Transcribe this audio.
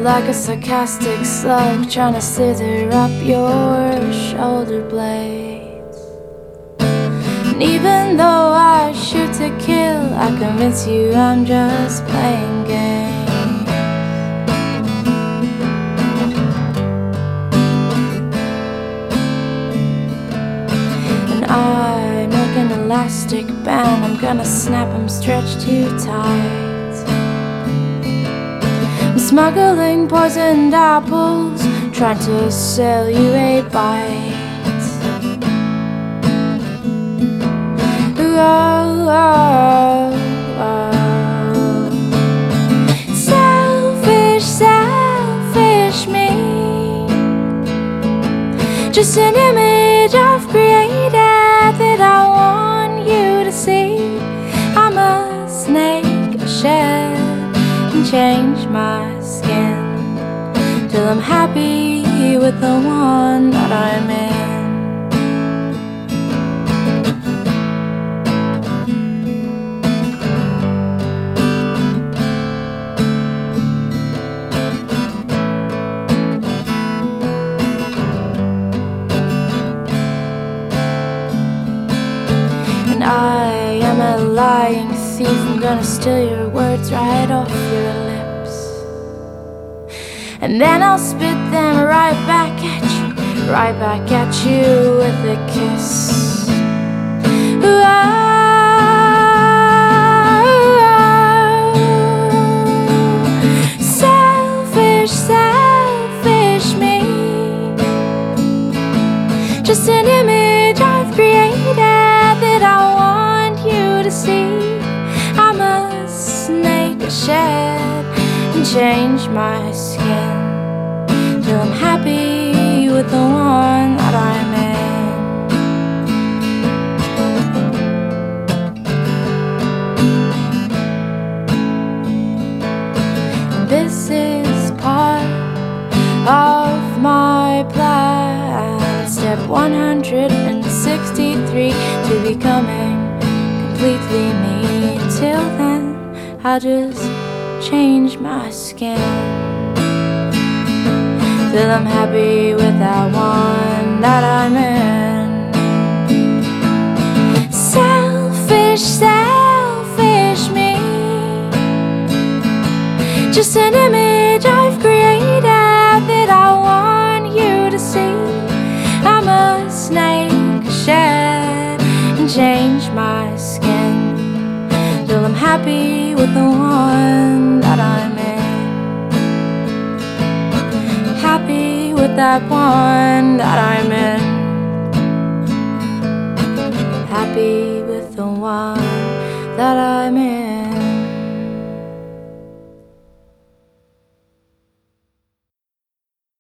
like a sarcastic slug trying to slither up your shoulder blades. And even though I shoot to kill, I convince you I'm just playing games. And I make an elastic band, I'm gonna snap 'em stretched too tight. I'm smuggling poisoned apples, trying to sell you a bite. Oh, oh, oh. Selfish, selfish me, just an image I've created that I want you to see. I'm a snake, a shell, and change my skin till I'm happy with the one that I'm in. And I am a lying thief, I'm gonna steal your words right off your lips, and then I'll spit them right back at you, right back at you with a kiss. Ooh, oh, selfish, selfish me, just an image I've created that I want you to see. I'm a snake, a shed, and change my skin till I'm happy with the one that I'm in. And this is part of my plan, step 163 to becoming completely me. Till then, I'll just change my skin till I'm happy with that one that I'm in. Selfish, selfish me, just an image I've created that I want you to see. I'm a snake, a shed, and change my skin till I'm happy with the one that I'm in. Happy with that one that I'm in. Happy with the one that I'm in.